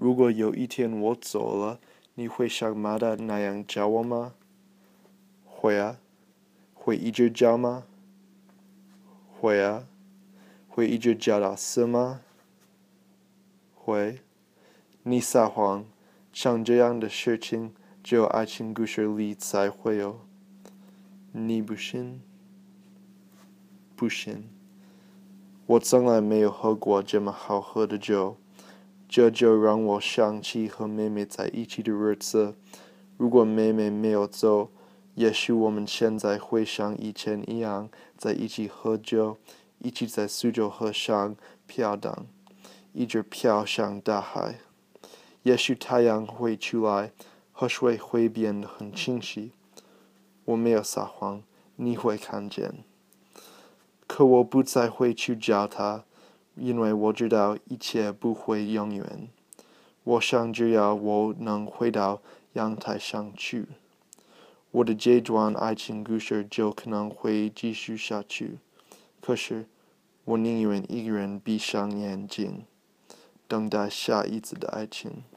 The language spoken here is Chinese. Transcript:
如果有一天我走了，你会像妈的那样叫我吗？会啊。会一直叫吗？会啊。会一直叫到死吗？会。你撒谎，像这样的事情只有爱情故事里才会有。你不信？不信。我从来没有喝过这么好喝的酒，这就让我想起和妹妹在一起的日子。如果妹妹没有走，也许我们现在会像以前一样在一起喝酒，一起在苏州河上飘荡，一直飘向大海。也许太阳会出来，河水会变得很清晰。我没有撒谎，你会看见。可我不再会去找他，因为我知道一切不会永远。我想只要我能回到阳台上去，我的这段爱情故事就可能会继续下去。可是，我宁愿一个人闭上眼睛，等待下一次的爱情。